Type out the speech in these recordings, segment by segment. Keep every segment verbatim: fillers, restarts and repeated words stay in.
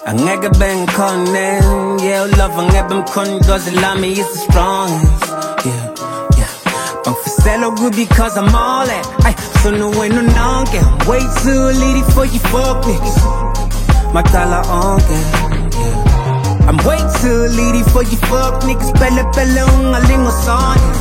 Angeke bengikhone, yeah, love angeke bengikhone cause lami is the strongest. Yeah, yeah. Bangifisela good because I'm all that. Ay, so no way no nonke. I'm way too litty for you fuck niggas. Macala onke, yeah. I'm way too litty for you fuck niggas. Pele pele ungalingo sonke.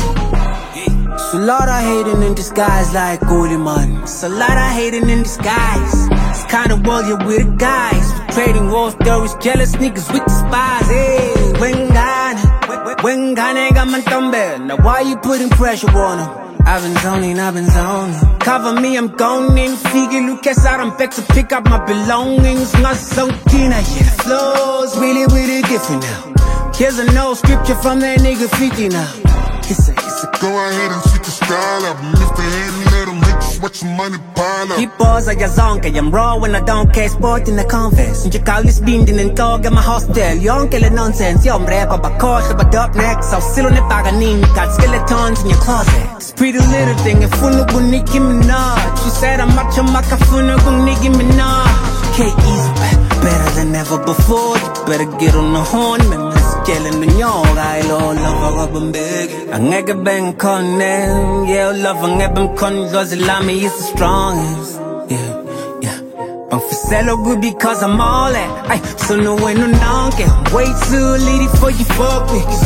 It's a lot of hating in disguise like Goldie man. It's a lot of hating in disguise. It's kind of world you're with the guys. We're trading war stories, jealous niggas with the spies. Hey, Wengane, Wengane got my thumb. Now why you putting pressure on them? I've been zoning, I've been zoning. Cover me, I'm going in. Figure Lucas out, I'm back to pick up my belongings. Not so keen, I yeah. Flows really, really different now. Here's a no scripture from that nigga fifty now. It's a, it's a go ahead and switch the style up. Lift the head and let them hit you, watch your money pile up. Keep balls like a zonke, I'm raw when I don't care. Sport in the converse. And you call this beamed in and dog at my hostel. You don't kill the nonsense, you don't rap about course, about up next. So still on the baganin, got skeletons in your closet. This pretty little thing, if you know Nicki Minaj. She said I'm macho, maka funu kung Nicki Minaj. Okay, easy, better than ever before. You better get on the horn, man. Killing the young, I love love I'm big. Angeke bengikhone, yeah, love angeke bengikhone cause lami is the strongest. Yeah, yeah. Bangifisela good because I'm all that. Ay, so no way no nonke. I'm way too litty for you fuck niggas.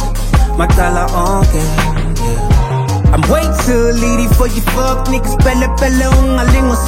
Macala onke, yeah. I'm way too litty for you fuck niggas. Pele pele ungalingo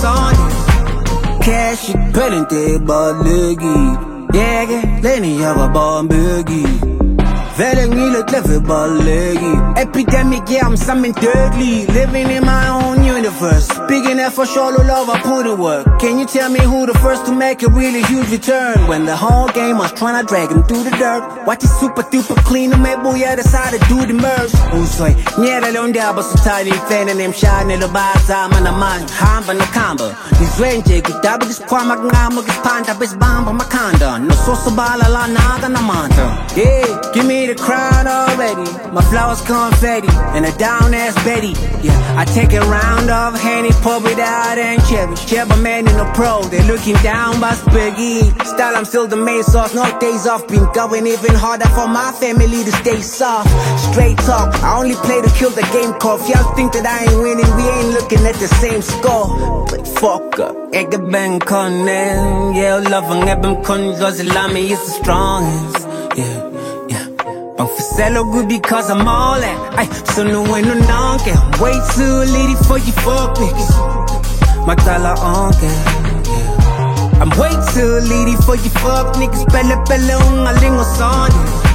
sonke. Cash it pelente balegi. Yeah, yeah, Lenny, I was born biggie. Vele ngile clever balegi. Epidemic, yeah, I'm something deadly. Living in my own universe. Big enough for sure, love, I put in work. Can you tell me who the first to make a really huge return? When the whole game was trying to drag him through the dirt. Watch it super duper clean, and maybe we decided to do the merge. Who's like, yeah, they don't dare, but so tiny, fan and them shine in the bars, I'm on the man, hamba no combo. This range, get double this quama, gama, this panda, this bomb, my conda. No sauce, bala, la, naga, na manta. Yeah, give me the crown already. My flowers confetti, and a down ass Betty. Yeah, I take a round of Henny, pub without and cherry. Sheba man in a pro, they looking down by Spaghetti. Style, I'm still the main sauce, no days off. Been going even harder for my family to stay soft. Straight talk, I only play to kill the game call. If y'all think that I ain't winning, we ain't looking at the same score. But fuck up. Ege bengikhone, yeah, love angeke bengikhone cause lami is the strongest. Yeah, yeah. Bangifisela good because I'm all that. Ay, so no way no nonke. I'm way too litty for you fuck niggas. Macala onke, yeah. I'm way too litty for you fuck niggas. Pele pele ungalingo sonke.